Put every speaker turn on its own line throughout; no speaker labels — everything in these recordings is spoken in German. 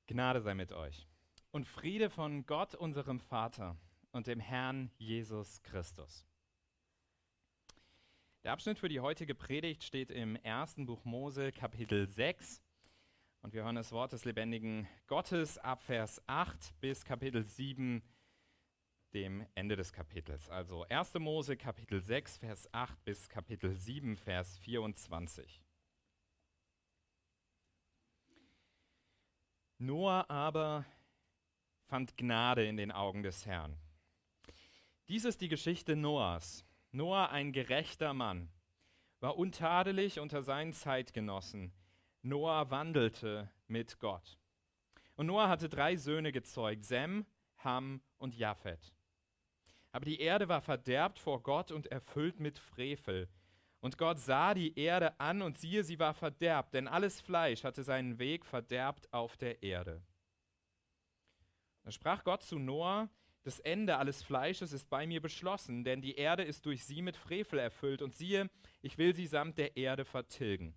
Gnade sei mit euch und Friede von Gott, unserem Vater und dem Herrn Jesus Christus. Der Abschnitt für die heutige Predigt steht im 1. Buch Mose, Kapitel 6. Und wir hören das Wort des lebendigen Gottes ab Vers 8 bis Kapitel 7, dem Ende des Kapitels. Also 1. Mose, Kapitel 6, Vers 8 bis Kapitel 7, Vers 24. Noah aber fand Gnade in den Augen des Herrn. Dies ist die Geschichte Noahs. Noah, ein gerechter Mann, war untadelig unter seinen Zeitgenossen. Noah wandelte mit Gott. Und Noah hatte 3 Söhne gezeugt, Sem, Ham und Japhet. Aber die Erde war verderbt vor Gott und erfüllt mit Frevel. Und Gott sah die Erde an und siehe, sie war verderbt, denn alles Fleisch hatte seinen Weg verderbt auf der Erde. Da sprach Gott zu Noah: Das Ende alles Fleisches ist bei mir beschlossen, denn die Erde ist durch sie mit Frevel erfüllt. Und siehe, ich will sie samt der Erde vertilgen.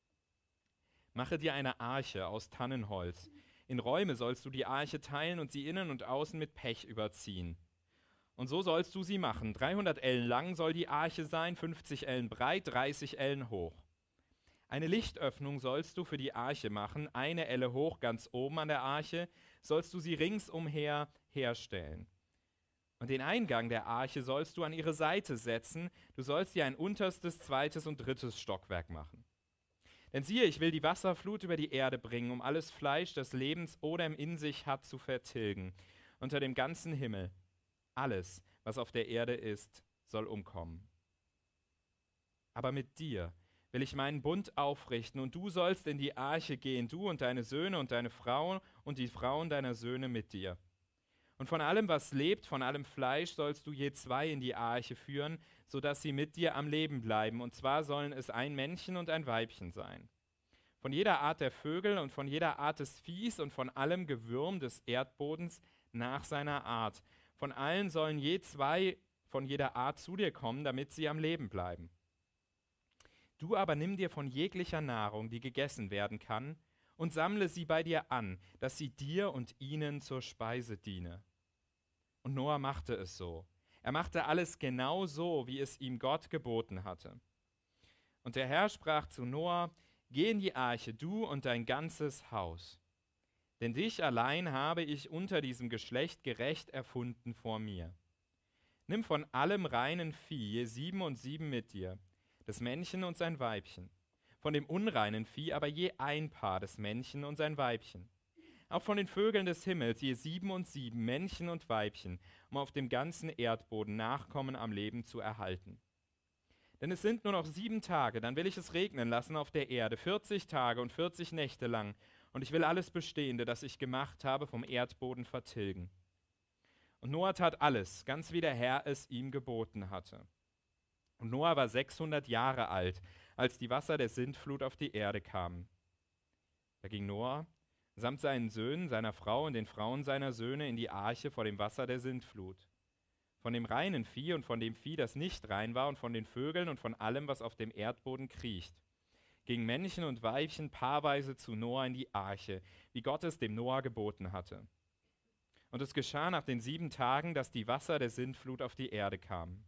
Mache dir eine Arche aus Tannenholz. In Räume sollst du die Arche teilen und sie innen und außen mit Pech überziehen. Und so sollst du sie machen. 300 Ellen lang soll die Arche sein, 50 Ellen breit, 30 Ellen hoch. Eine Lichtöffnung sollst du für die Arche machen, 1 Elle hoch ganz oben an der Arche, sollst du sie ringsumher herstellen. Und den Eingang der Arche sollst du an ihre Seite setzen, du sollst ihr ein unterstes, 2. und 3. Stockwerk machen. Denn siehe, ich will die Wasserflut über die Erde bringen, um alles Fleisch, das Lebensodem in sich hat, zu vertilgen, unter dem ganzen Himmel. Alles, was auf der Erde ist, soll umkommen. Aber mit dir will ich meinen Bund aufrichten, und du sollst in die Arche gehen, du und deine Söhne und deine Frauen und die Frauen deiner Söhne mit dir. Und von allem, was lebt, von allem Fleisch, sollst du je 2 in die Arche führen, sodass sie mit dir am Leben bleiben. Und zwar sollen es ein Männchen und ein Weibchen sein. Von jeder Art der Vögel und von jeder Art des Viehs und von allem Gewürm des Erdbodens nach seiner Art. Von allen sollen je 2 von jeder Art zu dir kommen, damit sie am Leben bleiben. Du aber nimm dir von jeglicher Nahrung, die gegessen werden kann, und sammle sie bei dir an, dass sie dir und ihnen zur Speise diene. Und Noah machte es so. Er machte alles genau so, wie es ihm Gott geboten hatte. Und der Herr sprach zu Noah: Geh in die Arche, du und dein ganzes Haus. Denn dich allein habe ich unter diesem Geschlecht gerecht erfunden vor mir. Nimm von allem reinen Vieh je 7 und 7 mit dir, das Männchen und sein Weibchen. Von dem unreinen Vieh aber je ein Paar, das Männchen und sein Weibchen. Auch von den Vögeln des Himmels je 7 und 7, Männchen und Weibchen, um auf dem ganzen Erdboden Nachkommen am Leben zu erhalten. Denn es sind nur noch 7 Tage, dann will ich es regnen lassen auf der Erde, 40 Tage und 40 Nächte lang, und ich will alles Bestehende, das ich gemacht habe, vom Erdboden vertilgen. Und Noah tat alles, ganz wie der Herr es ihm geboten hatte. Und Noah war 600 Jahre alt, als die Wasser der Sintflut auf die Erde kamen. Da ging Noah samt seinen Söhnen, seiner Frau und den Frauen seiner Söhne in die Arche vor dem Wasser der Sintflut. Von dem reinen Vieh und von dem Vieh, das nicht rein war, und von den Vögeln und von allem, was auf dem Erdboden kriecht, gingen Männchen und Weibchen paarweise zu Noah in die Arche, wie Gott es dem Noah geboten hatte. Und es geschah nach den 7 Tagen, dass die Wasser der Sintflut auf die Erde kamen.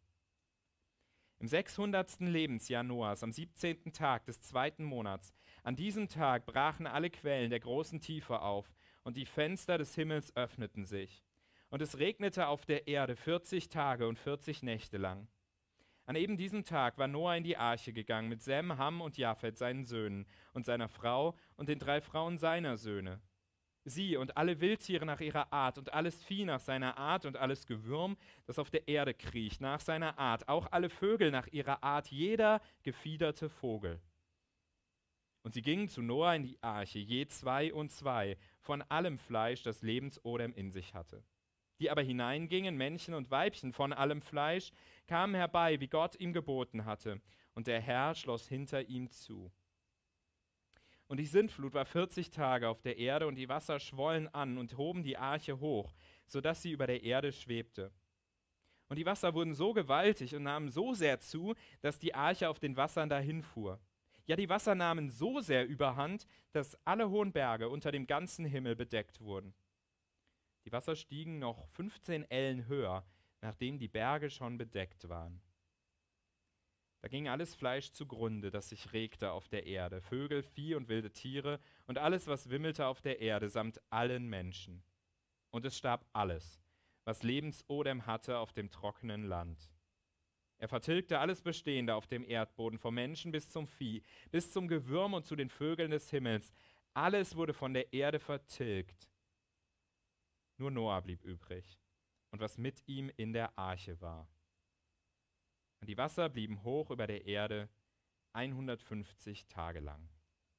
Im 600. Lebensjahr Noahs, am 17. Tag des 2. Monats, an diesem Tag brachen alle Quellen der großen Tiefe auf, und die Fenster des Himmels öffneten sich. Und es regnete auf der Erde 40 Tage und 40 Nächte lang. An eben diesem Tag war Noah in die Arche gegangen mit Sem, Ham und Japhet, seinen Söhnen, und seiner Frau und den 3 Frauen seiner Söhne. Sie und alle Wildtiere nach ihrer Art und alles Vieh nach seiner Art und alles Gewürm, das auf der Erde kriecht, nach seiner Art, auch alle Vögel nach ihrer Art, jeder gefiederte Vogel. Und sie gingen zu Noah in die Arche, je 2 und 2, von allem Fleisch, das Lebensodem in sich hatte. Die aber hineingingen, Männchen und Weibchen von allem Fleisch, kamen herbei, wie Gott ihm geboten hatte, und der Herr schloss hinter ihm zu. Und die Sintflut war 40 Tage auf der Erde, und die Wasser schwollen an und hoben die Arche hoch, sodass sie über der Erde schwebte. Und die Wasser wurden so gewaltig und nahmen so sehr zu, dass die Arche auf den Wassern dahinfuhr. Ja, die Wasser nahmen so sehr überhand, dass alle hohen Berge unter dem ganzen Himmel bedeckt wurden. Die Wasser stiegen noch 15 Ellen höher, nachdem die Berge schon bedeckt waren. Da ging alles Fleisch zugrunde, das sich regte auf der Erde, Vögel, Vieh und wilde Tiere und alles, was wimmelte auf der Erde, samt allen Menschen. Und es starb alles, was Lebensodem hatte auf dem trockenen Land. Er vertilgte alles Bestehende auf dem Erdboden, vom Menschen bis zum Vieh, bis zum Gewürm und zu den Vögeln des Himmels. Alles wurde von der Erde vertilgt. Nur Noah blieb übrig und was mit ihm in der Arche war. Und die Wasser blieben hoch über der Erde 150 Tage lang.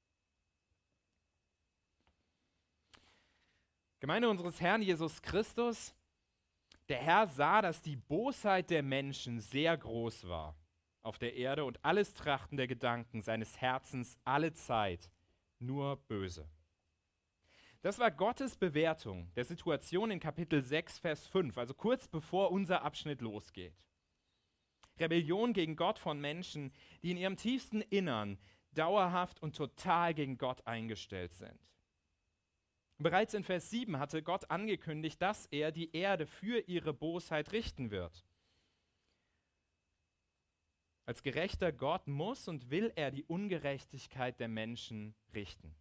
Gemeinde unseres Herrn Jesus Christus, der Herr sah, dass die Bosheit der Menschen sehr groß war auf der Erde und alles Trachten der Gedanken seines Herzens alle Zeit nur böse. Das war Gottes Bewertung der Situation in Kapitel 6, Vers 5, also kurz bevor unser Abschnitt losgeht. Rebellion gegen Gott von Menschen, die in ihrem tiefsten Innern dauerhaft und total gegen Gott eingestellt sind. Bereits in Vers 7 hatte Gott angekündigt, dass er die Erde für ihre Bosheit richten wird. Als gerechter Gott muss und will er die Ungerechtigkeit der Menschen richten.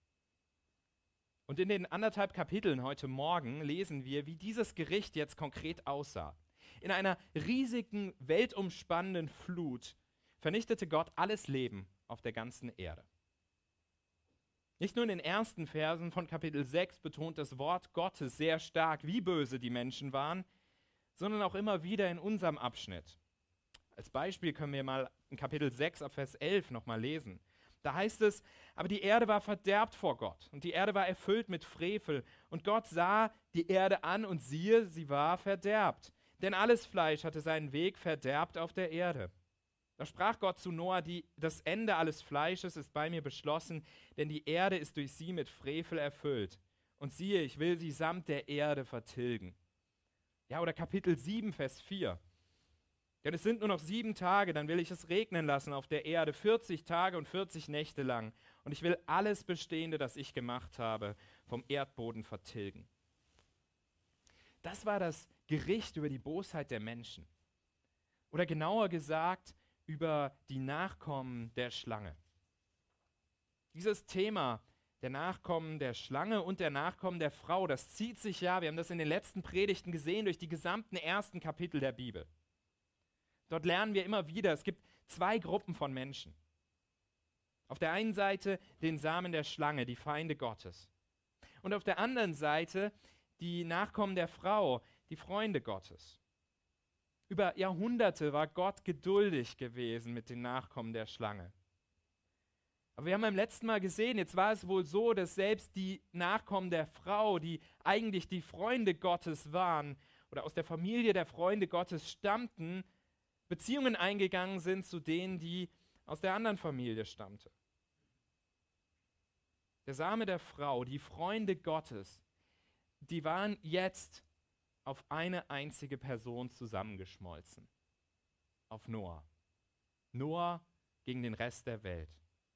Und in den 1,5 Kapiteln heute Morgen lesen wir, wie dieses Gericht jetzt konkret aussah. In einer riesigen, weltumspannenden Flut vernichtete Gott alles Leben auf der ganzen Erde. Nicht nur in den ersten Versen von Kapitel 6 betont das Wort Gottes sehr stark, wie böse die Menschen waren, sondern auch immer wieder in unserem Abschnitt. Als Beispiel können wir mal in Kapitel 6 ab Vers 11 nochmal lesen. Da heißt es, aber die Erde war verderbt vor Gott und die Erde war erfüllt mit Frevel und Gott sah die Erde an und siehe, sie war verderbt, denn alles Fleisch hatte seinen Weg verderbt auf der Erde. Da sprach Gott zu Noah, das Ende alles Fleisches ist bei mir beschlossen, denn die Erde ist durch sie mit Frevel erfüllt. Und siehe, ich will sie samt der Erde vertilgen. Ja, oder Kapitel 7, Vers 4. Denn es sind nur noch 7 Tage, dann will ich es regnen lassen auf der Erde, 40 Tage und 40 Nächte lang. Und ich will alles Bestehende, das ich gemacht habe, vom Erdboden vertilgen. Das war das Gericht über die Bosheit der Menschen. Oder genauer gesagt, über die Nachkommen der Schlange. Dieses Thema der Nachkommen der Schlange und der Nachkommen der Frau, das zieht sich ja, wir haben das in den letzten Predigten gesehen, durch die gesamten ersten Kapitel der Bibel. Dort lernen wir immer wieder, es gibt 2 Gruppen von Menschen. Auf der einen Seite den Samen der Schlange, die Feinde Gottes. Und auf der anderen Seite die Nachkommen der Frau, die Freunde Gottes. Über Jahrhunderte war Gott geduldig gewesen mit den Nachkommen der Schlange. Aber wir haben beim letzten Mal gesehen, jetzt war es wohl so, dass selbst die Nachkommen der Frau, die eigentlich die Freunde Gottes waren oder aus der Familie der Freunde Gottes stammten, Beziehungen eingegangen sind zu denen, die aus der anderen Familie stammten. Der Same der Frau, die Freunde Gottes, die waren jetzt auf eine einzige Person zusammengeschmolzen. Auf Noah. Noah gegen den Rest der Welt.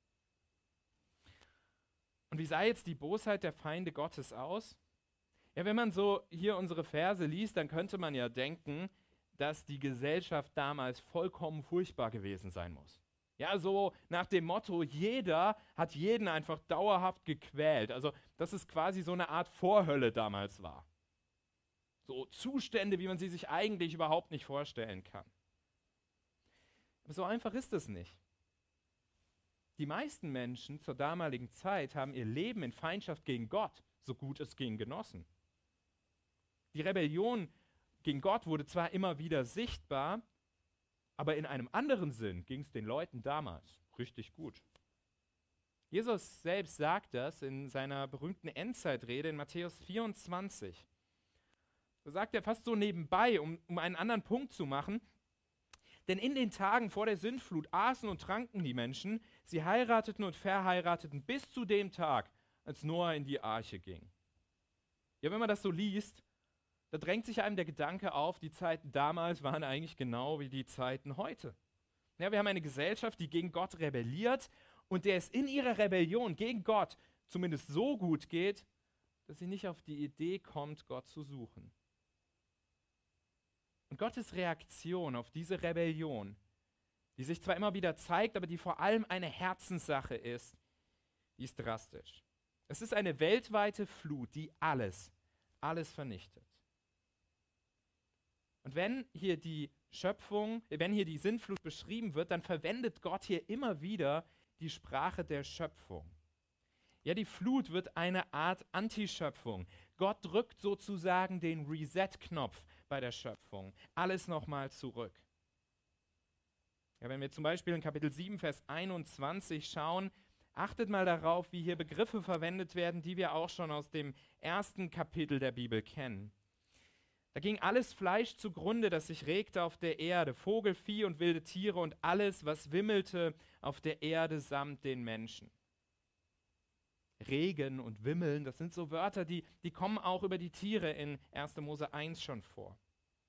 Und wie sah jetzt die Bosheit der Feinde Gottes aus? Ja, wenn man so hier unsere Verse liest, dann könnte man ja denken, dass die Gesellschaft damals vollkommen furchtbar gewesen sein muss. Ja, so nach dem Motto, jeder hat jeden einfach dauerhaft gequält. Also, dass es quasi so eine Art Vorhölle damals war. So Zustände, wie man sie sich eigentlich überhaupt nicht vorstellen kann. Aber so einfach ist es nicht. Die meisten Menschen zur damaligen Zeit haben ihr Leben in Feindschaft gegen Gott, so gut es ging, genossen. Die Rebellion gegen Gott wurde zwar immer wieder sichtbar, aber in einem anderen Sinn ging es den Leuten damals richtig gut. Jesus selbst sagt das in seiner berühmten Endzeitrede in Matthäus 24. Da sagt er fast so nebenbei, um einen anderen Punkt zu machen, denn in den Tagen vor der Sintflut aßen und tranken die Menschen, sie heirateten und verheirateten bis zu dem Tag, als Noah in die Arche ging. Ja, wenn man das so liest, da drängt sich einem der Gedanke auf, die Zeiten damals waren eigentlich genau wie die Zeiten heute. Ja, wir haben eine Gesellschaft, die gegen Gott rebelliert und der es in ihrer Rebellion gegen Gott zumindest so gut geht, dass sie nicht auf die Idee kommt, Gott zu suchen. Und Gottes Reaktion auf diese Rebellion, die sich zwar immer wieder zeigt, aber die vor allem eine Herzenssache ist, die ist drastisch. Es ist eine weltweite Flut, die alles vernichtet. Und wenn hier die Sintflut beschrieben wird, dann verwendet Gott hier immer wieder die Sprache der Schöpfung. Ja, die Flut wird eine Art Antischöpfung. Gott drückt sozusagen den Reset-Knopf bei der Schöpfung. Alles nochmal zurück. Ja, wenn wir zum Beispiel in Kapitel 7, Vers 21 schauen, achtet mal darauf, wie hier Begriffe verwendet werden, die wir auch schon aus dem ersten Kapitel der Bibel kennen. Da ging alles Fleisch zugrunde, das sich regte auf der Erde, Vogel, Vieh und wilde Tiere und alles, was wimmelte auf der Erde samt den Menschen. Regen und Wimmeln, das sind so Wörter, die kommen auch über die Tiere in 1. Mose 1 schon vor.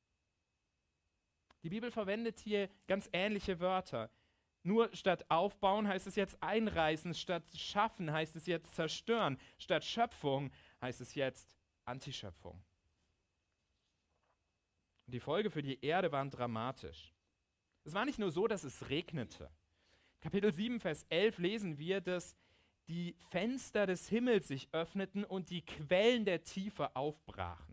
Die Bibel verwendet hier ganz ähnliche Wörter. Nur statt aufbauen heißt es jetzt einreißen, statt schaffen heißt es jetzt zerstören, statt Schöpfung heißt es jetzt Antischöpfung. Und die Folge für die Erde waren dramatisch. Es war nicht nur so, dass es regnete. Kapitel 7, Vers 11 lesen wir, dass die Fenster des Himmels sich öffneten und die Quellen der Tiefe aufbrachen.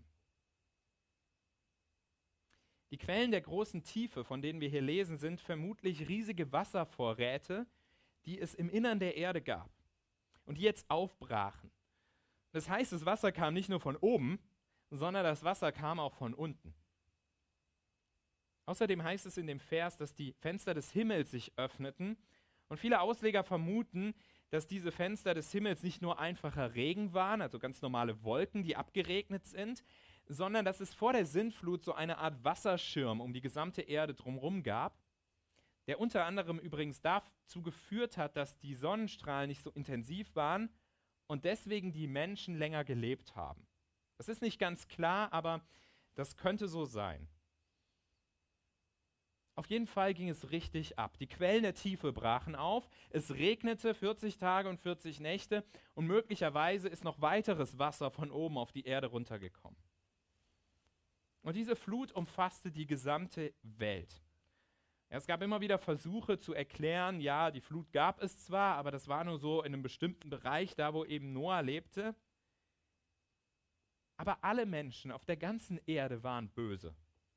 Die Quellen der großen Tiefe, von denen wir hier lesen, sind vermutlich riesige Wasservorräte, die es im Innern der Erde gab und die jetzt aufbrachen. Das heißt, das Wasser kam nicht nur von oben, sondern das Wasser kam auch von unten. Außerdem heißt es in dem Vers, dass die Fenster des Himmels sich öffneten und viele Ausleger vermuten, dass diese Fenster des Himmels nicht nur einfacher Regen waren, also ganz normale Wolken, die abgeregnet sind, sondern dass es vor der Sintflut so eine Art Wasserschirm um die gesamte Erde drumherum gab, der unter anderem übrigens dazu geführt hat, dass die Sonnenstrahlen nicht so intensiv waren und deswegen die Menschen länger gelebt haben. Das ist nicht ganz klar, aber das könnte so sein. Auf jeden Fall ging es richtig ab. Die Quellen der Tiefe brachen auf, es regnete 40 Tage und 40 Nächte und möglicherweise ist noch weiteres Wasser von oben auf die Erde runtergekommen. Und diese Flut umfasste die gesamte Welt. Ja, es gab immer wieder Versuche zu erklären, ja, die Flut gab es zwar, aber das war nur so in einem bestimmten Bereich, da wo eben Noah lebte. Aber alle Menschen auf der ganzen Erde waren böse.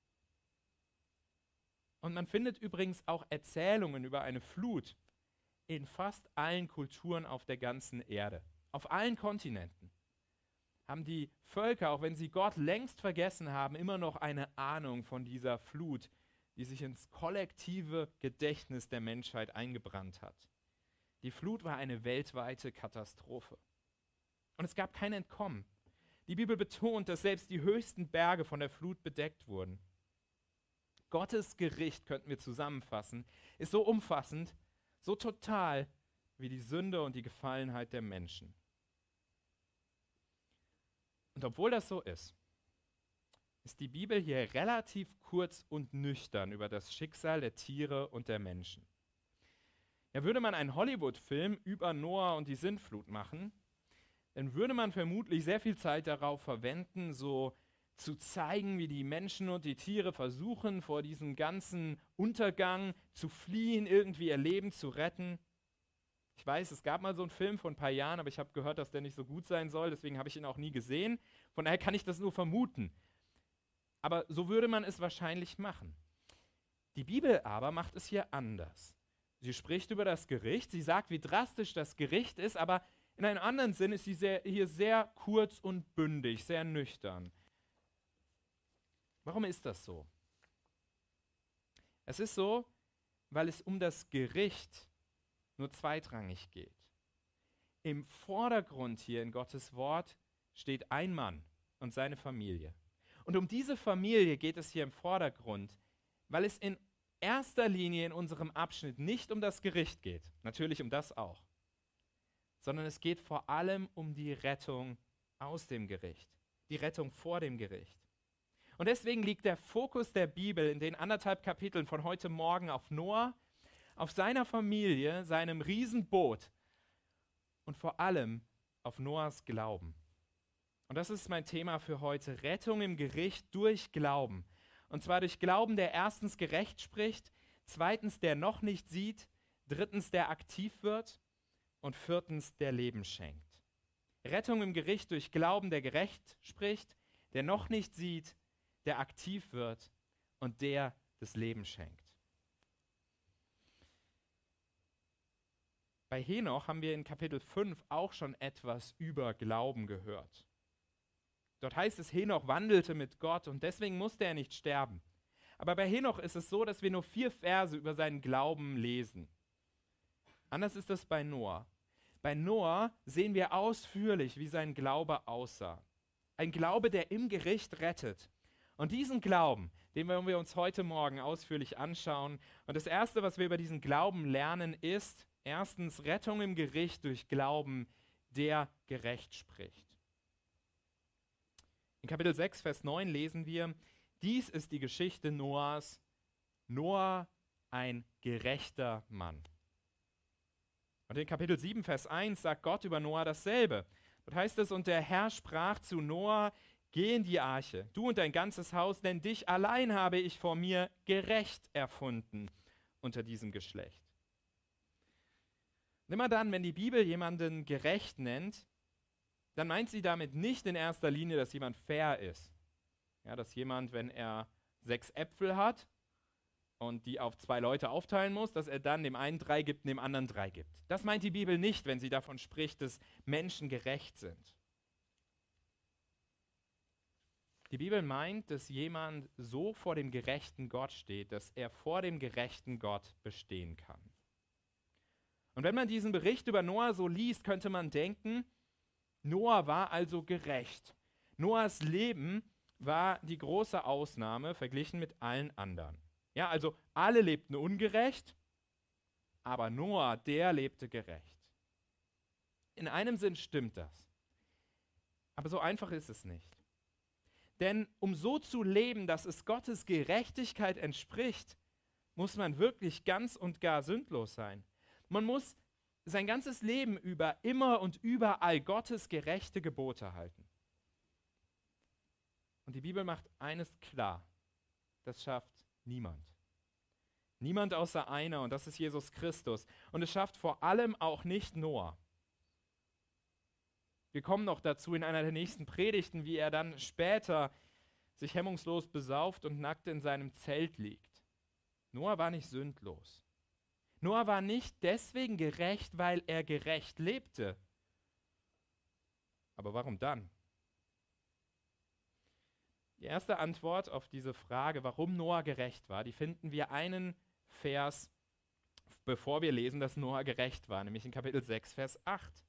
Und man findet übrigens auch Erzählungen über eine Flut in fast allen Kulturen auf der ganzen Erde. Auf allen Kontinenten haben die Völker, auch wenn sie Gott längst vergessen haben, immer noch eine Ahnung von dieser Flut, die sich ins kollektive Gedächtnis der Menschheit eingebrannt hat. Die Flut war eine weltweite Katastrophe. Und es gab kein Entkommen. Die Bibel betont, dass selbst die höchsten Berge von der Flut bedeckt wurden. Gottes Gericht, könnten wir zusammenfassen, ist so umfassend, so total wie die Sünde und die Gefallenheit der Menschen. Und obwohl das so ist die Bibel hier relativ kurz und nüchtern über das Schicksal der Tiere und der Menschen. Ja, würde man einen Hollywood-Film über Noah und die Sintflut machen, dann würde man vermutlich sehr viel Zeit darauf verwenden, so zu zeigen, wie die Menschen und die Tiere versuchen, vor diesem ganzen Untergang zu fliehen, irgendwie ihr Leben zu retten. Ich weiß, es gab mal so einen Film vor ein paar Jahren, aber ich habe gehört, dass der nicht so gut sein soll, deswegen habe ich ihn auch nie gesehen. Von daher kann ich das nur vermuten. Aber so würde man es wahrscheinlich machen. Die Bibel aber macht es hier anders. Sie spricht über das Gericht, sie sagt, wie drastisch das Gericht ist, aber in einem anderen Sinn ist sie hier sehr kurz und bündig, sehr nüchtern. Warum ist das so? Es ist so, weil es um das Gericht nur zweitrangig geht. Im Vordergrund hier in Gottes Wort steht ein Mann und seine Familie. Und um diese Familie geht es hier im Vordergrund, weil es in erster Linie in unserem Abschnitt nicht um das Gericht geht, natürlich um das auch, sondern es geht vor allem um die Rettung aus dem Gericht, die Rettung vor dem Gericht. Und deswegen liegt der Fokus der Bibel in den 1,5 Kapiteln von heute Morgen auf Noah, auf seiner Familie, seinem Riesenboot und vor allem auf Noahs Glauben. Und das ist mein Thema für heute: Rettung im Gericht durch Glauben. Und zwar durch Glauben, der erstens gerecht spricht, zweitens, der noch nicht sieht, drittens, der aktiv wird und viertens, der Leben schenkt. Rettung im Gericht durch Glauben, der gerecht spricht, der noch nicht sieht, der aktiv wird und der das Leben schenkt. Bei Henoch haben wir in Kapitel 5 auch schon etwas über Glauben gehört. Dort heißt es, Henoch wandelte mit Gott und deswegen musste er nicht sterben. Aber bei Henoch ist es so, dass wir nur 4 Verse über seinen Glauben lesen. Anders ist es bei Noah. Bei Noah sehen wir ausführlich, wie sein Glaube aussah. Ein Glaube, der im Gericht rettet. Und diesen Glauben, den wollen wir uns heute Morgen ausführlich anschauen. Und das Erste, was wir über diesen Glauben lernen, ist erstens Rettung im Gericht durch Glauben, der gerecht spricht. In Kapitel 6, Vers 9 lesen wir: Dies ist die Geschichte Noahs. Noah, ein gerechter Mann. Und in Kapitel 7, Vers 1 sagt Gott über Noah dasselbe. Dort heißt es: Und der Herr sprach zu Noah: Geh in die Arche, du und dein ganzes Haus, denn dich allein habe ich vor mir gerecht erfunden unter diesem Geschlecht. Und immer dann, wenn die Bibel jemanden gerecht nennt, dann meint sie damit nicht in erster Linie, dass jemand fair ist. Ja, dass jemand, wenn er 6 Äpfel hat und die auf 2 Leute aufteilen muss, dass er dann dem einen 3 gibt und dem anderen 3 gibt. Das meint die Bibel nicht, wenn sie davon spricht, dass Menschen gerecht sind. Die Bibel meint, dass jemand so vor dem gerechten Gott steht, dass er vor dem gerechten Gott bestehen kann. Und wenn man diesen Bericht über Noah so liest, könnte man denken, Noah war also gerecht. Noahs Leben war die große Ausnahme verglichen mit allen anderen. Ja, also alle lebten ungerecht, aber Noah, der lebte gerecht. In einem Sinn stimmt das. Aber so einfach ist es nicht. Denn um so zu leben, dass es Gottes Gerechtigkeit entspricht, muss man wirklich ganz und gar sündlos sein. Man muss sein ganzes Leben über immer und überall Gottes gerechte Gebote halten. Und die Bibel macht eines klar: Das schafft niemand. Niemand außer einer, und das ist Jesus Christus. Und es schafft vor allem auch nicht Noah. Wir kommen noch dazu in einer der nächsten Predigten, wie er dann später sich hemmungslos besauft und nackt in seinem Zelt liegt. Noah war nicht sündlos. Noah war nicht deswegen gerecht, weil er gerecht lebte. Aber warum dann? Die erste Antwort auf diese Frage, warum Noah gerecht war, die finden wir einen Vers, bevor wir lesen, dass Noah gerecht war, nämlich in Kapitel 6, Vers 8.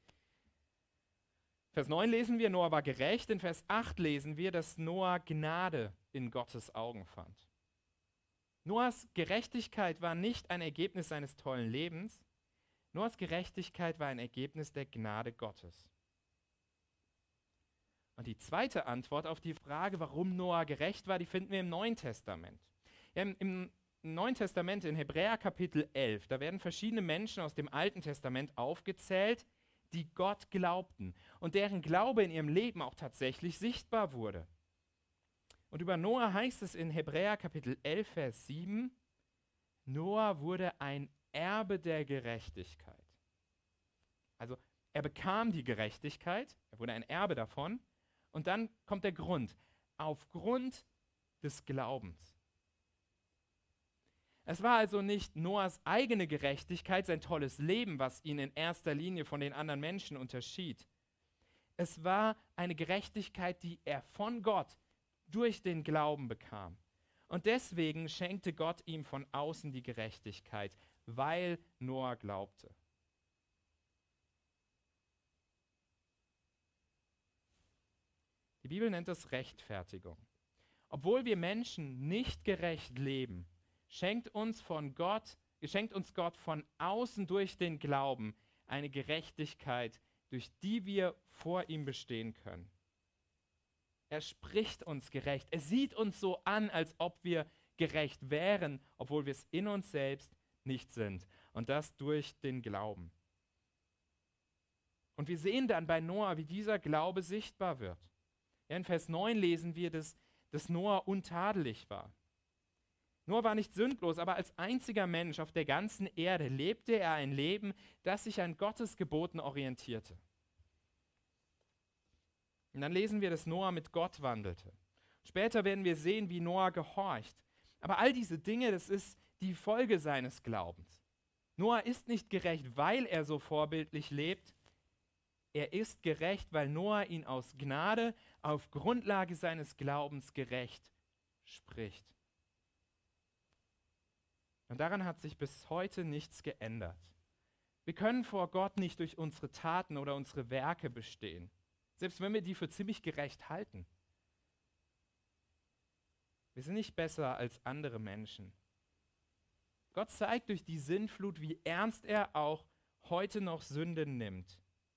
Vers 9 lesen wir, Noah war gerecht. In Vers 8 lesen wir, dass Noah Gnade in Gottes Augen fand. Noahs Gerechtigkeit war nicht ein Ergebnis seines tollen Lebens. Noahs Gerechtigkeit war ein Ergebnis der Gnade Gottes. Und die zweite Antwort auf die Frage, warum Noah gerecht war, die finden wir im Neuen Testament. Ja, im Neuen Testament, in Hebräer Kapitel 11, da werden verschiedene Menschen aus dem Alten Testament aufgezählt, die Gott glaubten und deren Glaube in ihrem Leben auch tatsächlich sichtbar wurde. Und über Noah heißt es in Hebräer Kapitel 11, Vers 7, Noah wurde ein Erbe der Gerechtigkeit. Also er bekam die Gerechtigkeit, er wurde ein Erbe davon. Und dann kommt der Grund, aufgrund des Glaubens. Es war also nicht Noahs eigene Gerechtigkeit, sein tolles Leben, was ihn in erster Linie von den anderen Menschen unterschied. Es war eine Gerechtigkeit, die er von Gott durch den Glauben bekam. Und deswegen schenkte Gott ihm von außen die Gerechtigkeit, weil Noah glaubte. Die Bibel nennt es Rechtfertigung. Obwohl wir Menschen nicht gerecht leben, schenkt uns Gott von außen durch den Glauben eine Gerechtigkeit, durch die wir vor ihm bestehen können. Er spricht uns gerecht. Er sieht uns so an, als ob wir gerecht wären, obwohl wir es in uns selbst nicht sind. Und das durch den Glauben. Und wir sehen dann bei Noah, wie dieser Glaube sichtbar wird. Ja, in Vers 9 lesen wir, dass Noah untadelig war. Noah war nicht sündlos, aber als einziger Mensch auf der ganzen Erde lebte er ein Leben, das sich an Gottes Geboten orientierte. Und dann lesen wir, dass Noah mit Gott wandelte. Später werden wir sehen, wie Noah gehorcht. Aber all diese Dinge, das ist die Folge seines Glaubens. Noah ist nicht gerecht, weil er so vorbildlich lebt. Er ist gerecht, weil Noah ihn aus Gnade auf Grundlage seines Glaubens gerecht spricht. Und daran hat sich bis heute nichts geändert. Wir können vor Gott nicht durch unsere Taten oder unsere Werke bestehen, selbst wenn wir die für ziemlich gerecht halten. Wir sind nicht besser als andere Menschen. Gott zeigt durch die Sintflut, wie ernst er auch heute noch Sünde nimmt.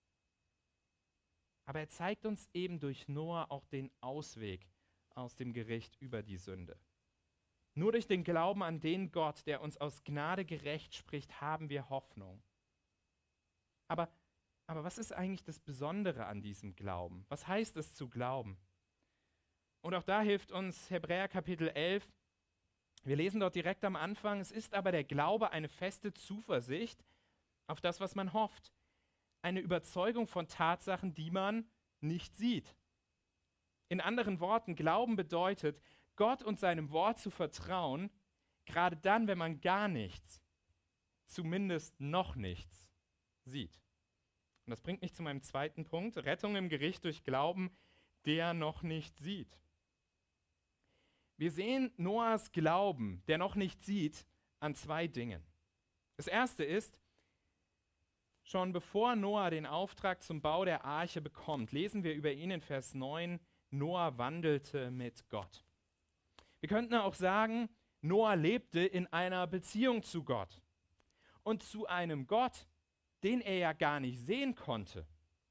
Aber er zeigt uns eben durch Noah auch den Ausweg aus dem Gericht über die Sünde. Nur durch den Glauben an den Gott, der uns aus Gnade gerecht spricht, haben wir Hoffnung. Aber was ist eigentlich das Besondere an diesem Glauben? Was heißt es zu glauben? Und auch da hilft uns Hebräer Kapitel 11. Wir lesen dort direkt am Anfang, es ist aber der Glaube eine feste Zuversicht auf das, was man hofft. Eine Überzeugung von Tatsachen, die man nicht sieht. In anderen Worten, Glauben bedeutet, Gott und seinem Wort zu vertrauen, gerade dann, wenn man gar nichts, zumindest noch nichts, sieht. Und das bringt mich zu meinem zweiten Punkt, Rettung im Gericht durch Glauben, der noch nicht sieht. Wir sehen Noahs Glauben, der noch nicht sieht, an zwei Dingen. Das erste ist, schon bevor Noah den Auftrag zum Bau der Arche bekommt, lesen wir über ihn in Vers 9, Noah wandelte mit Gott. Wir könnten auch sagen, Noah lebte in einer Beziehung zu Gott und zu einem Gott, den er ja gar nicht sehen konnte.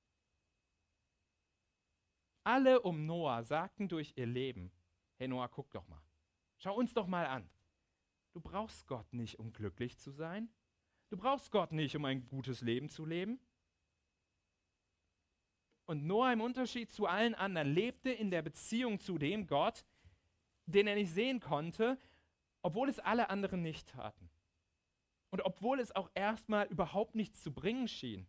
Alle um Noah sagten durch ihr Leben, hey Noah, guck doch mal, schau uns doch mal an. Du brauchst Gott nicht, um glücklich zu sein. Du brauchst Gott nicht, um ein gutes Leben zu leben. Und Noah im Unterschied zu allen anderen lebte in der Beziehung zu dem Gott, den er nicht sehen konnte, obwohl es alle anderen nicht taten. Und obwohl es auch erstmal überhaupt nichts zu bringen schien.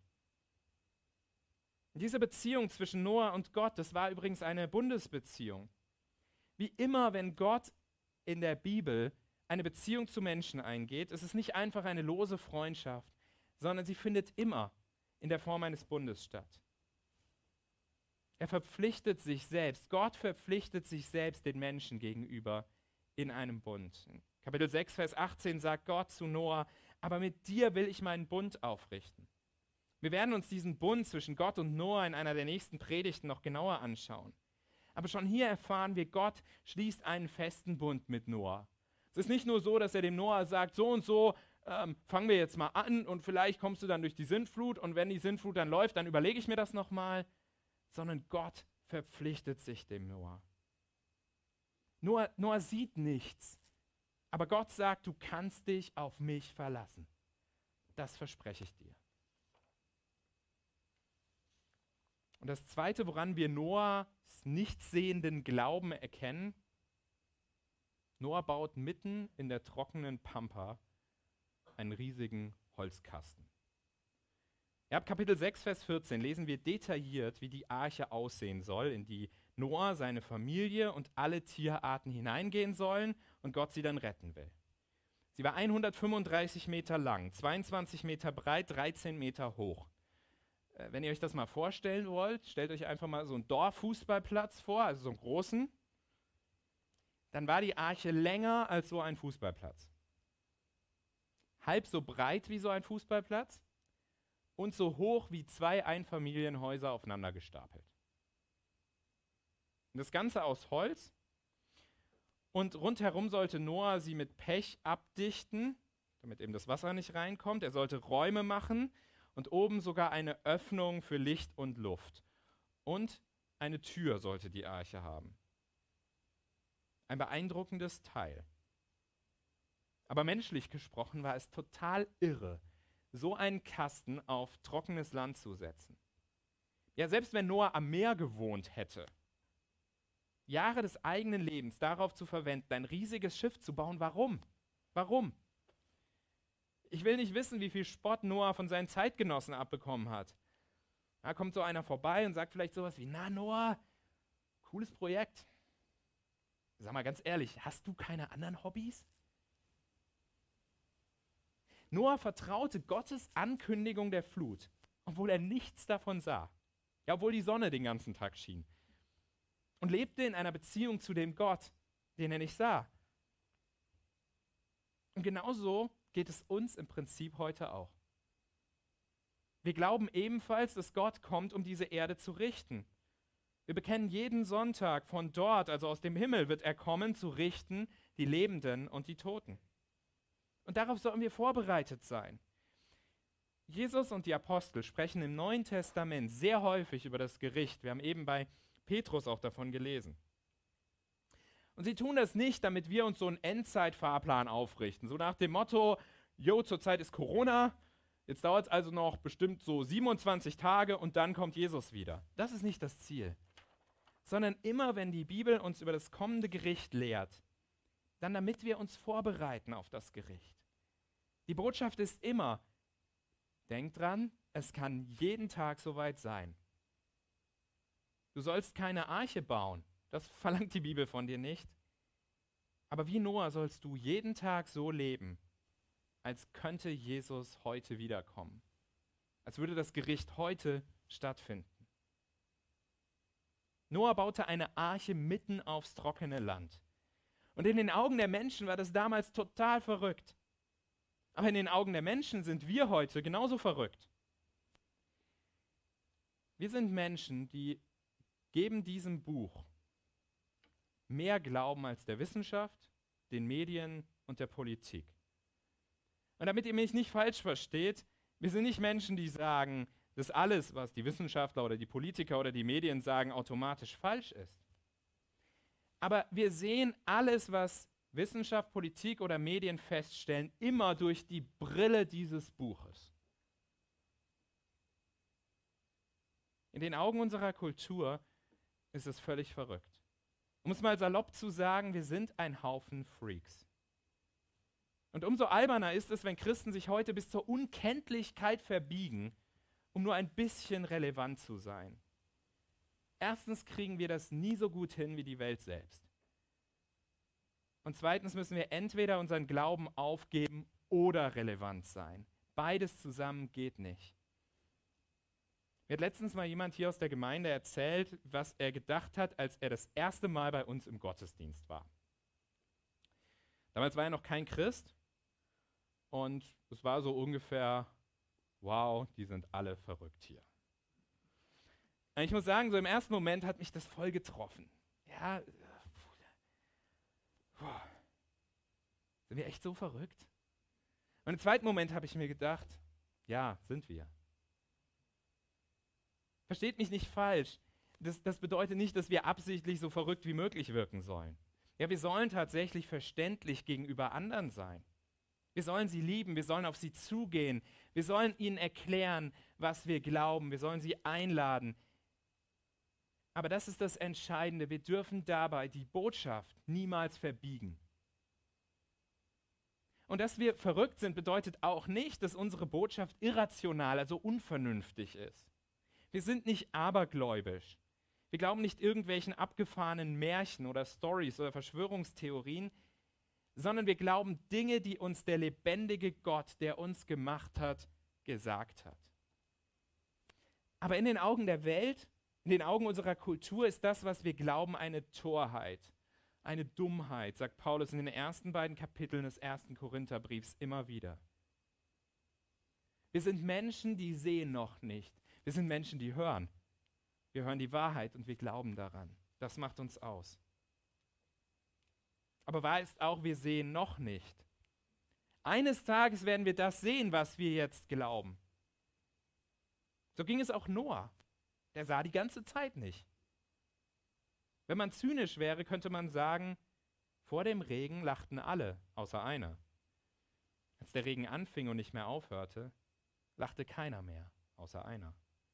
Diese Beziehung zwischen Noah und Gott, das war übrigens eine Bundesbeziehung. Wie immer, wenn Gott in der Bibel eine Beziehung zu Menschen eingeht, ist es nicht einfach eine lose Freundschaft, sondern sie findet immer in der Form eines Bundes statt. Er verpflichtet sich selbst, Gott verpflichtet sich selbst den Menschen gegenüber in einem Bund. In Kapitel 6, Vers 18 sagt Gott zu Noah, aber mit dir will ich meinen Bund aufrichten. Wir werden uns diesen Bund zwischen Gott und Noah in einer der nächsten Predigten noch genauer anschauen. Aber schon hier erfahren wir, Gott schließt einen festen Bund mit Noah. Es ist nicht nur so, dass er dem Noah sagt, so und so, fangen wir jetzt mal an und vielleicht kommst du dann durch die Sintflut und wenn die Sintflut dann läuft, dann überlege ich mir das nochmal, sondern Gott verpflichtet sich dem Noah. Noah sieht nichts, aber Gott sagt, du kannst dich auf mich verlassen. Das verspreche ich dir. Und das Zweite, woran wir Noahs nichtsehenden Glauben erkennen, Noah baut mitten in der trockenen Pampa einen riesigen Holzkasten. Ab Kapitel 6, Vers 14 lesen wir detailliert, wie die Arche aussehen soll, in die Noah, seine Familie und alle Tierarten hineingehen sollen und Gott sie dann retten will. Sie war 135 Meter lang, 22 Meter breit, 13 Meter hoch. Wenn ihr euch das mal vorstellen wollt, stellt euch einfach mal so einen Dorffußballplatz vor, also so einen großen. Dann war die Arche länger als so ein Fußballplatz. Halb so breit wie so ein Fußballplatz und so hoch wie 2 Einfamilienhäuser aufeinander gestapelt. Und das Ganze aus Holz. Und rundherum sollte Noah sie mit Pech abdichten, damit eben das Wasser nicht reinkommt. Er sollte Räume machen und oben sogar eine Öffnung für Licht und Luft. Und eine Tür sollte die Arche haben. Ein beeindruckendes Teil. Aber menschlich gesprochen war es total irre, so einen Kasten auf trockenes Land zu setzen. Ja, selbst wenn Noah am Meer gewohnt hätte, Jahre des eigenen Lebens darauf zu verwenden, ein riesiges Schiff zu bauen, warum? Warum? Ich will nicht wissen, wie viel Spott Noah von seinen Zeitgenossen abbekommen hat. Da kommt so einer vorbei und sagt vielleicht sowas wie, na Noah, cooles Projekt. Sag mal ganz ehrlich, hast du keine anderen Hobbys? Noah vertraute Gottes Ankündigung der Flut, obwohl er nichts davon sah. Ja, obwohl die Sonne den ganzen Tag schien. Und lebte in einer Beziehung zu dem Gott, den er nicht sah. Und genauso geht es uns im Prinzip heute auch. Wir glauben ebenfalls, dass Gott kommt, um diese Erde zu richten. Wir bekennen jeden Sonntag, von dort, also aus dem Himmel, wird er kommen, zu richten, die Lebenden und die Toten. Und darauf sollen wir vorbereitet sein. Jesus und die Apostel sprechen im Neuen Testament sehr häufig über das Gericht. Wir haben eben bei Petrus auch davon gelesen. Und sie tun das nicht, damit wir uns so einen Endzeitfahrplan aufrichten. So nach dem Motto, zurzeit ist Corona, jetzt dauert es also noch bestimmt so 27 Tage und dann kommt Jesus wieder. Das ist nicht das Ziel. Sondern immer, wenn die Bibel uns über das kommende Gericht lehrt, dann damit wir uns vorbereiten auf das Gericht. Die Botschaft ist immer, denk dran, es kann jeden Tag soweit sein. Du sollst keine Arche bauen, das verlangt die Bibel von dir nicht. Aber wie Noah sollst du jeden Tag so leben, als könnte Jesus heute wiederkommen. Als würde das Gericht heute stattfinden. Noah baute eine Arche mitten aufs trockene Land. Und in den Augen der Menschen war das damals total verrückt. Aber in den Augen der Menschen sind wir heute genauso verrückt. Wir sind Menschen, die geben diesem Buch mehr Glauben als der Wissenschaft, den Medien und der Politik. Und damit ihr mich nicht falsch versteht, wir sind nicht Menschen, die sagen, dass alles, was die Wissenschaftler oder die Politiker oder die Medien sagen, automatisch falsch ist. Aber wir sehen alles, was Wissenschaft, Politik oder Medien feststellen, immer durch die Brille dieses Buches. In den Augen unserer Kultur ist es völlig verrückt. Um es mal salopp zu sagen, wir sind ein Haufen Freaks. Und umso alberner ist es, wenn Christen sich heute bis zur Unkenntlichkeit verbiegen, um nur ein bisschen relevant zu sein. Erstens kriegen wir das nie so gut hin wie die Welt selbst. Und zweitens müssen wir entweder unseren Glauben aufgeben oder relevant sein. Beides zusammen geht nicht. Mir hat letztens mal jemand hier aus der Gemeinde erzählt, was er gedacht hat, als er das erste Mal bei uns im Gottesdienst war. Damals war er noch kein Christ und es war so ungefähr, wow, die sind alle verrückt hier. Und ich muss sagen, so im ersten Moment hat mich das voll getroffen. Ja, sind wir echt so verrückt? Und im zweiten Moment habe ich mir gedacht, ja, sind wir. Versteht mich nicht falsch. Das bedeutet nicht, dass wir absichtlich so verrückt wie möglich wirken sollen. Ja, wir sollen tatsächlich verständlich gegenüber anderen sein. Wir sollen sie lieben, wir sollen auf sie zugehen, wir sollen ihnen erklären, was wir glauben, wir sollen sie einladen. Aber das ist das Entscheidende, wir dürfen dabei die Botschaft niemals verbiegen. Und dass wir verrückt sind, bedeutet auch nicht, dass unsere Botschaft irrational, also unvernünftig ist. Wir sind nicht abergläubisch. Wir glauben nicht irgendwelchen abgefahrenen Märchen oder Storys oder Verschwörungstheorien, sondern wir glauben Dinge, die uns der lebendige Gott, der uns gemacht hat, gesagt hat. Aber in den Augen der Welt, in den Augen unserer Kultur ist das, was wir glauben, eine Torheit, eine Dummheit, sagt Paulus in den ersten beiden Kapiteln des 1. Korintherbriefs immer wieder. Wir sind Menschen, die sehen noch nicht. Wir sind Menschen, die hören. Wir hören die Wahrheit und wir glauben daran. Das macht uns aus. Aber wahr ist auch, wir sehen noch nicht. Eines Tages werden wir das sehen, was wir jetzt glauben. So ging es auch Noah. Der sah die ganze Zeit nicht. Wenn man zynisch wäre, könnte man sagen, vor dem Regen lachten alle, außer einer. Als der Regen anfing und nicht mehr aufhörte, lachte keiner mehr, außer einer.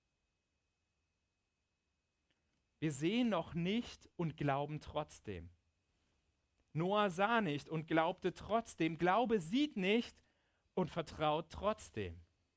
Wir sehen noch nicht und glauben trotzdem. Noah sah nicht und glaubte trotzdem. Glaube sieht nicht und vertraut trotzdem.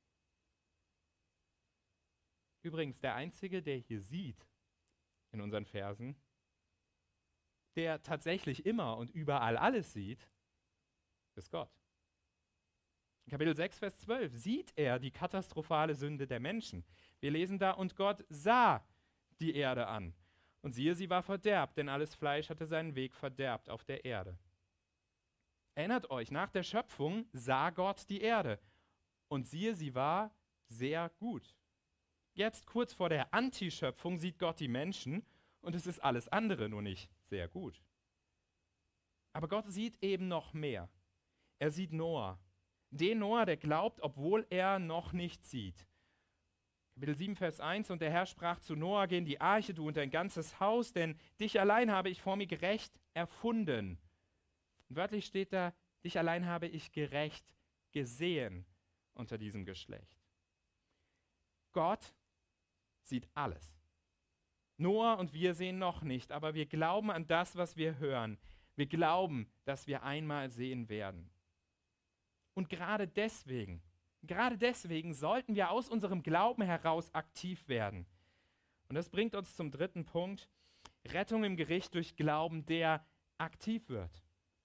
Übrigens, der Einzige, der hier sieht in unseren Versen, der tatsächlich immer und überall alles sieht, ist Gott. In Kapitel 6, Vers 12 sieht er die katastrophale Sünde der Menschen. Wir lesen da, und Gott sah die Erde an. Und siehe, sie war verderbt, denn alles Fleisch hatte seinen Weg verderbt auf der Erde. Erinnert euch, nach der Schöpfung sah Gott die Erde. Und siehe, sie war sehr gut. Jetzt, kurz vor der Antischöpfung, sieht Gott die Menschen und es ist alles andere, nur nicht sehr gut. Aber Gott sieht eben noch mehr. Er sieht Noah. Den Noah, der glaubt, obwohl er noch nicht sieht. Kapitel 7, Vers 1, und der Herr sprach zu Noah, geh in die Arche, du und dein ganzes Haus, denn dich allein habe ich vor mir gerecht erfunden. Und wörtlich steht da, dich allein habe ich gerecht gesehen unter diesem Geschlecht. Gott sieht alles. Noah und wir sehen noch nicht, aber wir glauben an das, was wir hören. Wir glauben, dass wir einmal sehen werden. Und gerade deswegen sollten wir aus unserem Glauben heraus aktiv werden. Und das bringt uns zum dritten Punkt: Rettung im Gericht durch Glauben, der aktiv wird.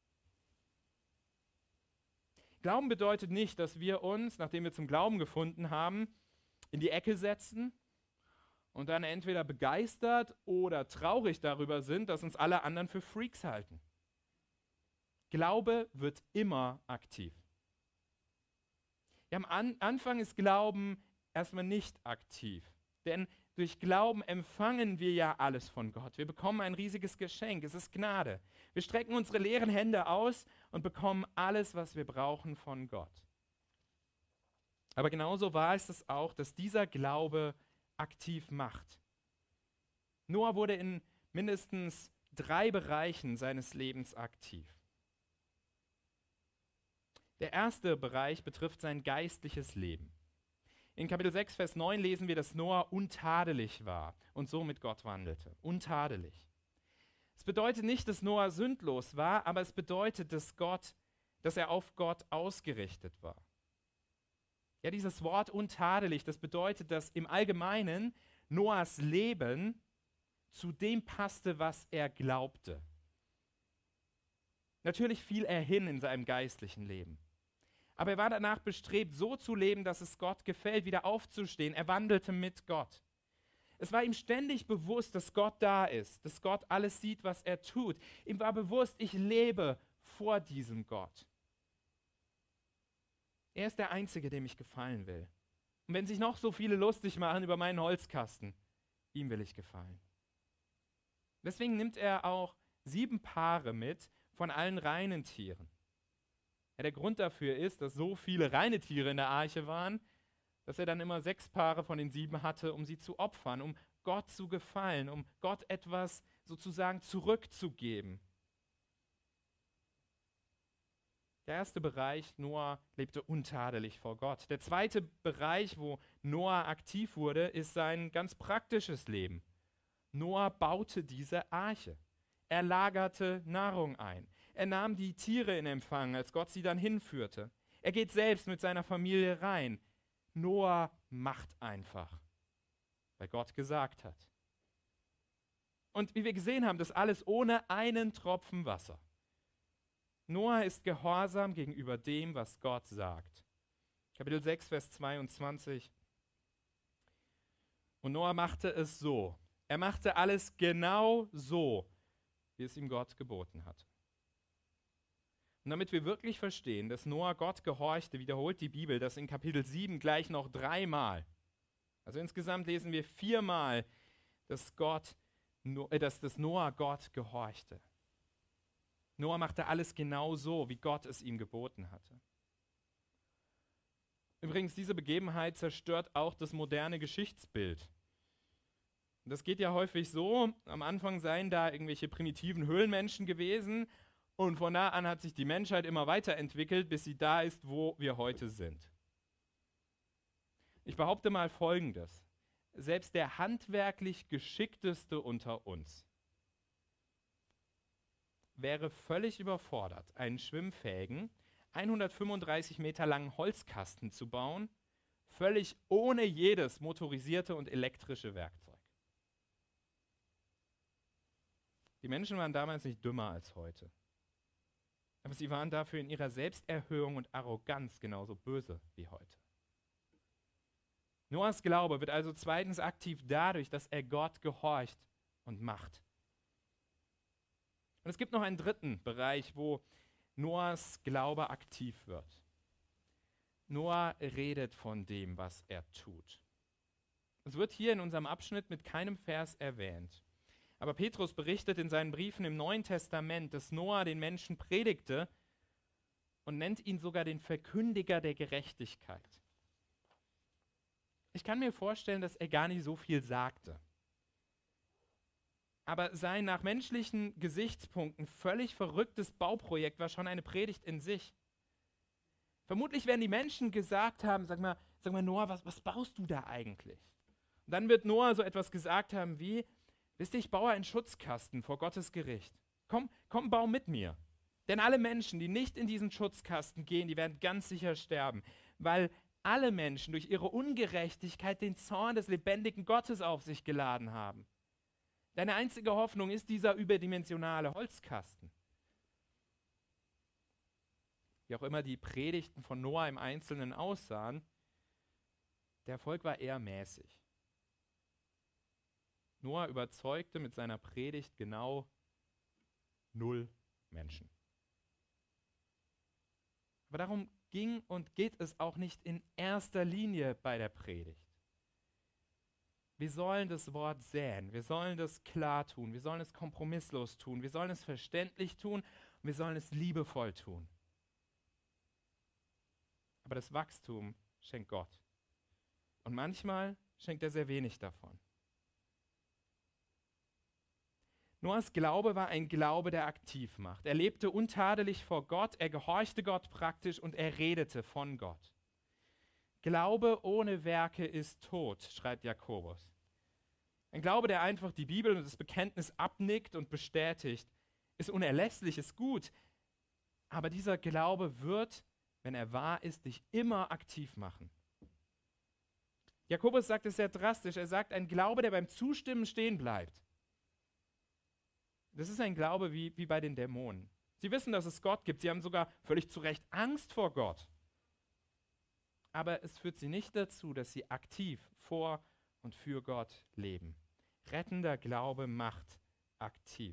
Glauben bedeutet nicht, dass wir uns, nachdem wir zum Glauben gefunden haben, in die Ecke setzen und dann entweder begeistert oder traurig darüber sind, dass uns alle anderen für Freaks halten. Glaube wird immer aktiv. Ja, am Anfang ist Glauben erstmal nicht aktiv, denn durch Glauben empfangen wir ja alles von Gott. Wir bekommen ein riesiges Geschenk, es ist Gnade. Wir strecken unsere leeren Hände aus und bekommen alles, was wir brauchen von Gott. Aber genauso war es auch, dass dieser Glaube aktiv macht. Noah wurde in mindestens 3 Bereichen seines Lebens aktiv. Der erste Bereich betrifft sein geistliches Leben. In Kapitel 6, Vers 9 lesen wir, dass Noah untadelig war und so mit Gott wandelte. Untadelig. Es bedeutet nicht, dass Noah sündlos war, aber es bedeutet, dass er auf Gott ausgerichtet war. Ja, dieses Wort untadelig, das bedeutet, dass im Allgemeinen Noahs Leben zu dem passte, was er glaubte. Natürlich fiel er hin in seinem geistlichen Leben. Aber er war danach bestrebt, so zu leben, dass es Gott gefällt, wieder aufzustehen. Er wandelte mit Gott. Es war ihm ständig bewusst, dass Gott da ist, dass Gott alles sieht, was er tut. Ihm war bewusst, ich lebe vor diesem Gott. Er ist der Einzige, dem ich gefallen will. Und wenn sich noch so viele lustig machen über meinen Holzkasten, ihm will ich gefallen. Deswegen nimmt er auch 7 Paare mit von allen reinen Tieren. Ja, der Grund dafür ist, dass so viele reine Tiere in der Arche waren, dass er dann immer 6 Paare von den 7 hatte, um sie zu opfern, um Gott zu gefallen, um Gott etwas sozusagen zurückzugeben. Der erste Bereich, Noah lebte untadelig vor Gott. Der zweite Bereich, wo Noah aktiv wurde, ist sein ganz praktisches Leben. Noah baute diese Arche. Er lagerte Nahrung ein. Er nahm die Tiere in Empfang, als Gott sie dann hinführte. Er geht selbst mit seiner Familie rein. Noah macht einfach, weil Gott gesagt hat. Und wie wir gesehen haben, das alles ohne einen Tropfen Wasser. Noah ist gehorsam gegenüber dem, was Gott sagt. Kapitel 6, Vers 22. Und Noah machte es so. Er machte alles genau so, wie es ihm Gott geboten hatte. Und damit wir wirklich verstehen, dass Noah Gott gehorchte, wiederholt die Bibel das in Kapitel 7 gleich noch 3 Mal. Also insgesamt lesen wir 4 Mal, dass Noah Gott gehorchte. Noah machte alles genau so, wie Gott es ihm geboten hatte. Übrigens, diese Begebenheit zerstört auch das moderne Geschichtsbild. Und das geht ja häufig so, am Anfang seien da irgendwelche primitiven Höhlenmenschen gewesen Und von da an hat sich die Menschheit immer weiterentwickelt, bis sie da ist, wo wir heute sind. Ich behaupte mal Folgendes. Selbst der handwerklich Geschickteste unter uns wäre völlig überfordert, einen schwimmfähigen, 135 Meter langen Holzkasten zu bauen, völlig ohne jedes motorisierte und elektrische Werkzeug. Die Menschen waren damals nicht dümmer als heute. Aber sie waren dafür in ihrer Selbsterhöhung und Arroganz genauso böse wie heute. Noahs Glaube wird also zweitens aktiv dadurch, dass er Gott gehorcht und macht. Und es gibt noch einen dritten Bereich, wo Noahs Glaube aktiv wird. Noah redet von dem, was er tut. Es wird hier in unserem Abschnitt mit keinem Vers erwähnt. Aber Petrus berichtet in seinen Briefen im Neuen Testament, dass Noah den Menschen predigte und nennt ihn sogar den Verkündiger der Gerechtigkeit. Ich kann mir vorstellen, dass er gar nicht so viel sagte. Aber sein nach menschlichen Gesichtspunkten völlig verrücktes Bauprojekt war schon eine Predigt in sich. Vermutlich werden die Menschen gesagt haben, sag mal Noah, was baust du da eigentlich? Und dann wird Noah so etwas gesagt haben wie, wisst ihr, ich baue einen Schutzkasten vor Gottes Gericht. Komm, bau mit mir. Denn alle Menschen, die nicht in diesen Schutzkasten gehen, die werden ganz sicher sterben, weil alle Menschen durch ihre Ungerechtigkeit den Zorn des lebendigen Gottes auf sich geladen haben. Deine einzige Hoffnung ist dieser überdimensionale Holzkasten. Wie auch immer die Predigten von Noah im Einzelnen aussahen, der Erfolg war eher mäßig. Noah überzeugte mit seiner Predigt genau 0 Menschen. Aber darum ging und geht es auch nicht in erster Linie bei der Predigt. Wir sollen das Wort säen, wir sollen das klar tun, wir sollen es kompromisslos tun, wir sollen es verständlich tun und wir sollen es liebevoll tun. Aber das Wachstum schenkt Gott. Und manchmal schenkt er sehr wenig davon. Noahs Glaube war ein Glaube, der aktiv macht. Er lebte untadelig vor Gott, er gehorchte Gott praktisch und er redete von Gott. Glaube ohne Werke ist tot, schreibt Jakobus. Ein Glaube, der einfach die Bibel und das Bekenntnis abnickt und bestätigt, ist unerlässlich, ist gut. Aber dieser Glaube wird, wenn er wahr ist, dich immer aktiv machen. Jakobus sagt es sehr drastisch. Er sagt, ein Glaube, der beim Zustimmen stehen bleibt. Das ist ein Glaube wie bei den Dämonen. Sie wissen, dass es Gott gibt. Sie haben sogar völlig zu Recht Angst vor Gott. Aber es führt sie nicht dazu, dass sie aktiv vor und für Gott leben. Rettender Glaube macht aktiv.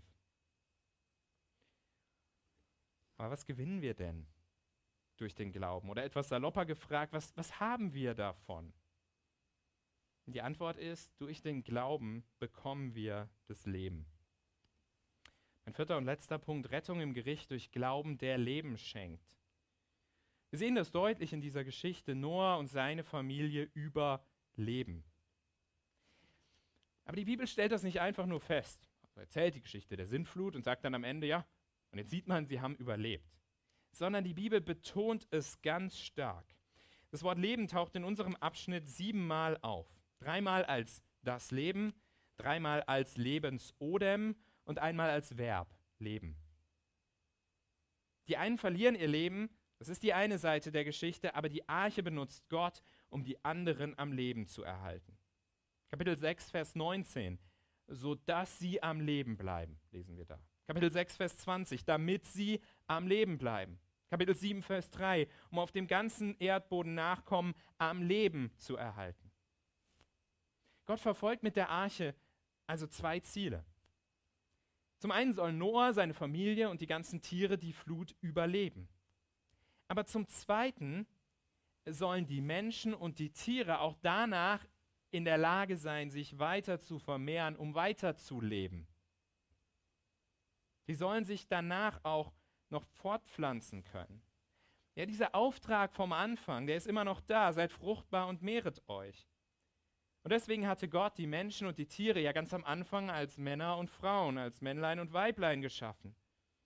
Aber was gewinnen wir denn durch den Glauben? Oder etwas salopper gefragt, was haben wir davon? Und die Antwort ist, durch den Glauben bekommen wir das Leben. Mein vierter und letzter Punkt, Rettung im Gericht durch Glauben, der Leben schenkt. Wir sehen das deutlich in dieser Geschichte. Noah und seine Familie überleben. Aber die Bibel stellt das nicht einfach nur fest. Also erzählt die Geschichte der Sintflut und sagt dann am Ende, ja, und jetzt sieht man, sie haben überlebt. Sondern die Bibel betont es ganz stark. Das Wort Leben taucht in unserem Abschnitt 7-mal auf. 3-mal als das Leben, 3-mal als Lebensodem und einmal als Verb, Leben. Die einen verlieren ihr Leben, das ist die eine Seite der Geschichte, aber die Arche benutzt Gott, um die anderen am Leben zu erhalten. Kapitel 6, Vers 19, sodass sie am Leben bleiben, lesen wir da. Kapitel 6, Vers 20, damit sie am Leben bleiben. Kapitel 7, Vers 3, um auf dem ganzen Erdboden Nachkommen am Leben zu erhalten. Gott verfolgt mit der Arche also 2 Ziele. Zum einen sollen Noah, seine Familie und die ganzen Tiere die Flut überleben. Aber zum Zweiten sollen die Menschen und die Tiere auch danach in der Lage sein, sich weiter zu vermehren, um weiterzuleben. Die sollen sich danach auch noch fortpflanzen können. Ja, dieser Auftrag vom Anfang, der ist immer noch da. Seid fruchtbar und mehret euch. Und deswegen hatte Gott die Menschen und die Tiere ja ganz am Anfang als Männer und Frauen, als Männlein und Weiblein geschaffen.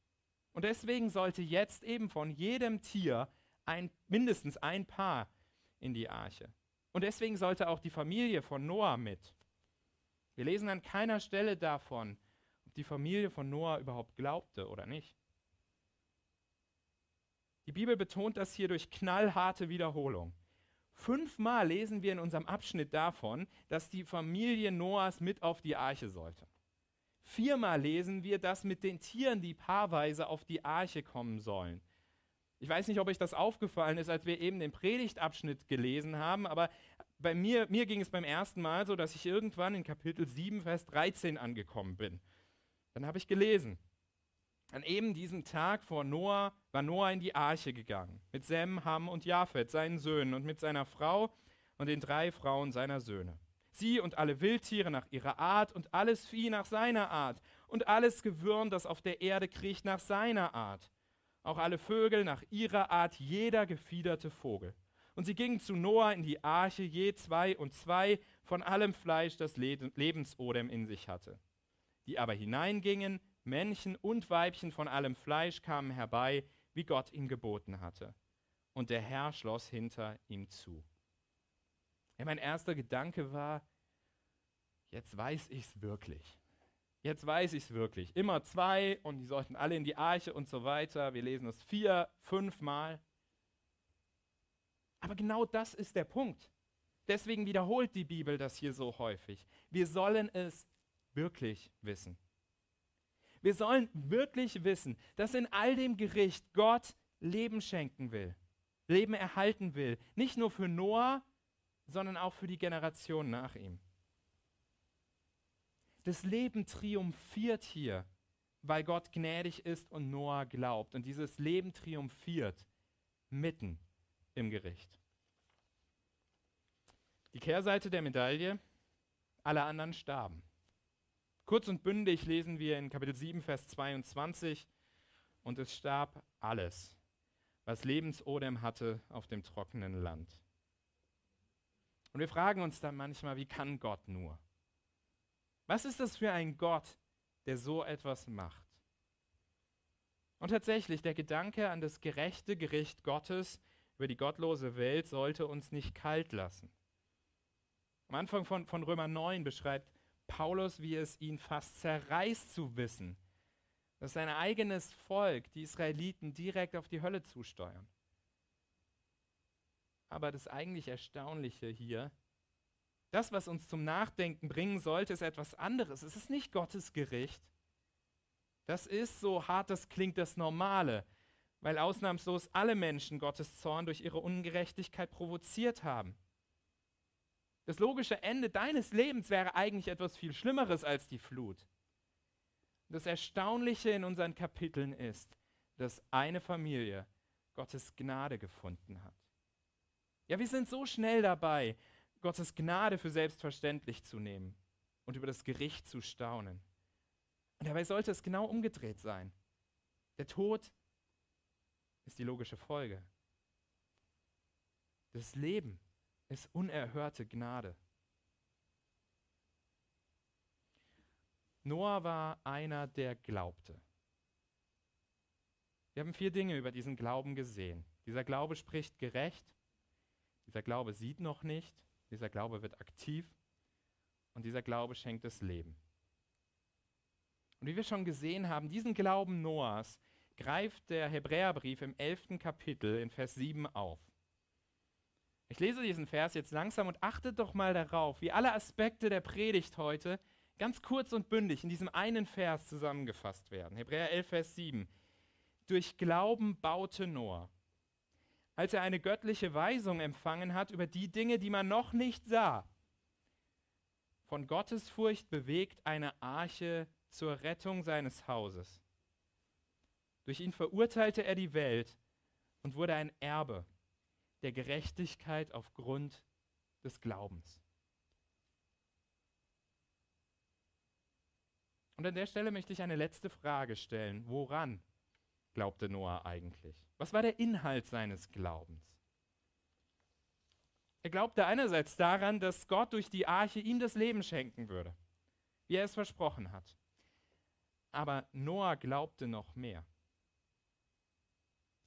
Und deswegen sollte jetzt eben von jedem Tier mindestens ein Paar in die Arche. Und deswegen sollte auch die Familie von Noah mit. Wir lesen an keiner Stelle davon, ob die Familie von Noah überhaupt glaubte oder nicht. Die Bibel betont das hier durch knallharte Wiederholung. 5-mal lesen wir in unserem Abschnitt davon, dass die Familie Noahs mit auf die Arche sollte. 4-mal lesen wir das mit den Tieren, die paarweise auf die Arche kommen sollen. Ich weiß nicht, ob euch das aufgefallen ist, als wir eben den Predigtabschnitt gelesen haben, aber bei mir ging es beim ersten Mal so, dass ich irgendwann in Kapitel 7, Vers 13 angekommen bin. Dann habe ich gelesen. An eben diesem Tag vor Noah war Noah in die Arche gegangen, mit Sem, Ham und Japhet, seinen Söhnen, und mit seiner Frau und den 3 Frauen seiner Söhne. Sie und alle Wildtiere nach ihrer Art und alles Vieh nach seiner Art und alles Gewürm, das auf der Erde kriecht, nach seiner Art. Auch alle Vögel nach ihrer Art, jeder gefiederte Vogel. Und sie gingen zu Noah in die Arche, je 2 und 2 von allem Fleisch, das Lebensodem in sich hatte. Die aber hineingingen, Männchen und Weibchen von allem Fleisch kamen herbei, wie Gott ihn geboten hatte. Und der Herr schloss hinter ihm zu. Ja, mein erster Gedanke war, jetzt weiß ich's wirklich. Jetzt weiß ich's wirklich. Immer 2 und die sollten alle in die Arche und so weiter. Wir lesen es 4, 5 Mal. Aber genau das ist der Punkt. Deswegen wiederholt die Bibel das hier so häufig. Wir sollen es wirklich wissen. Wir sollen wirklich wissen, dass in all dem Gericht Gott Leben schenken will, Leben erhalten will. Nicht nur für Noah, sondern auch für die Generation nach ihm. Das Leben triumphiert hier, weil Gott gnädig ist und Noah glaubt. Und dieses Leben triumphiert mitten im Gericht. Die Kehrseite der Medaille, alle anderen starben. Kurz und bündig lesen wir in Kapitel 7, Vers 22, und es starb alles, was Lebensodem hatte auf dem trockenen Land. Und wir fragen uns dann manchmal, wie kann Gott nur? Was ist das für ein Gott, der so etwas macht? Und tatsächlich, der Gedanke an das gerechte Gericht Gottes über die gottlose Welt sollte uns nicht kalt lassen. Am Anfang von Römer 9 beschreibt Paulus, wie es ihn fast zerreißt zu wissen, dass sein eigenes Volk, die Israeliten, direkt auf die Hölle zusteuern. Aber das eigentlich Erstaunliche hier, das, was uns zum Nachdenken bringen sollte, ist etwas anderes. Es ist nicht Gottes Gericht. Das ist, so hart das klingt, das Normale, weil ausnahmslos alle Menschen Gottes Zorn durch ihre Ungerechtigkeit provoziert haben. Das logische Ende deines Lebens wäre eigentlich etwas viel Schlimmeres als die Flut. Das Erstaunliche in unseren Kapiteln ist, dass eine Familie Gottes Gnade gefunden hat. Ja, wir sind so schnell dabei, Gottes Gnade für selbstverständlich zu nehmen und über das Gericht zu staunen. Und dabei sollte es genau umgedreht sein. Der Tod ist die logische Folge. Das Leben ist unerhörte Gnade. Noah war einer, der glaubte. Wir haben 4 Dinge über diesen Glauben gesehen. Dieser Glaube spricht gerecht, dieser Glaube sieht noch nicht, dieser Glaube wird aktiv und dieser Glaube schenkt das Leben. Und wie wir schon gesehen haben, diesen Glauben Noahs greift der Hebräerbrief im 11. Kapitel in Vers 7 auf. Ich lese diesen Vers jetzt langsam und achtet doch mal darauf, wie alle Aspekte der Predigt heute ganz kurz und bündig in diesem einen Vers zusammengefasst werden. Hebräer 11, Vers 7. Durch Glauben baute Noah, als er eine göttliche Weisung empfangen hat über die Dinge, die man noch nicht sah, von Gottesfurcht bewegt, eine Arche zur Rettung seines Hauses. Durch ihn verurteilte er die Welt und wurde ein Erbe der Gerechtigkeit aufgrund des Glaubens. Und an der Stelle möchte ich eine letzte Frage stellen. Woran glaubte Noah eigentlich? Was war der Inhalt seines Glaubens? Er glaubte einerseits daran, dass Gott durch die Arche ihm das Leben schenken würde, wie er es versprochen hat. Aber Noah glaubte noch mehr.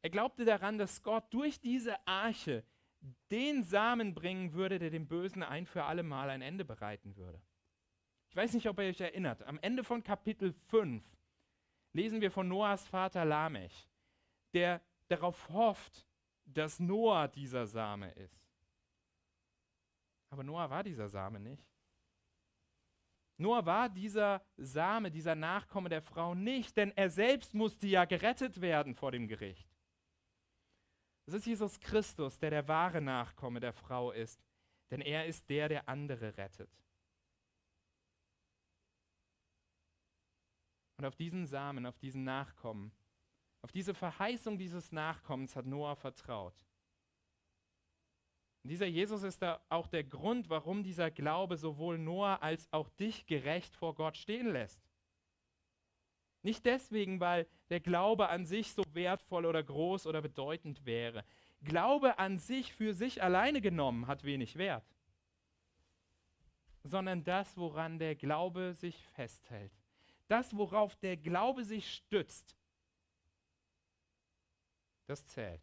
Er glaubte daran, dass Gott durch diese Arche den Samen bringen würde, der dem Bösen ein für alle Mal ein Ende bereiten würde. Ich weiß nicht, ob ihr euch erinnert. Am Ende von Kapitel 5 lesen wir von Noahs Vater Lamech, der darauf hofft, dass Noah dieser Same ist. Aber Noah war dieser Same nicht. Noah war dieser Same, dieser Nachkomme der Frau nicht, denn er selbst musste ja gerettet werden vor dem Gericht. Es ist Jesus Christus, der wahre Nachkomme der Frau ist, denn er ist der andere rettet. Und auf diesen Samen, auf diesen Nachkommen, auf diese Verheißung dieses Nachkommens hat Noah vertraut. Und dieser Jesus ist da auch der Grund, warum dieser Glaube sowohl Noah als auch dich gerecht vor Gott stehen lässt. Nicht deswegen, weil der Glaube an sich so wertvoll oder groß oder bedeutend wäre. Glaube an sich für sich alleine genommen hat wenig Wert, sondern das, woran der Glaube sich festhält. Das, worauf der Glaube sich stützt, das zählt.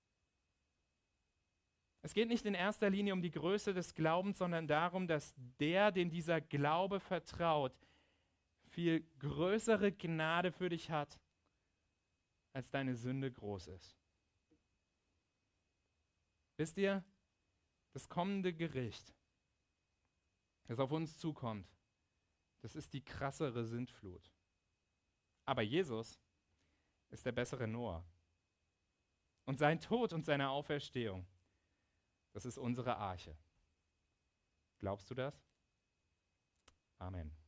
Es geht nicht in erster Linie um die Größe des Glaubens, sondern darum, dass der, dem dieser Glaube vertraut, viel größere Gnade für dich hat, als deine Sünde groß ist. Wisst ihr, das kommende Gericht, das auf uns zukommt, das ist die krassere Sintflut. Aber Jesus ist der bessere Noah. Und sein Tod und seine Auferstehung, das ist unsere Arche. Glaubst du das? Amen.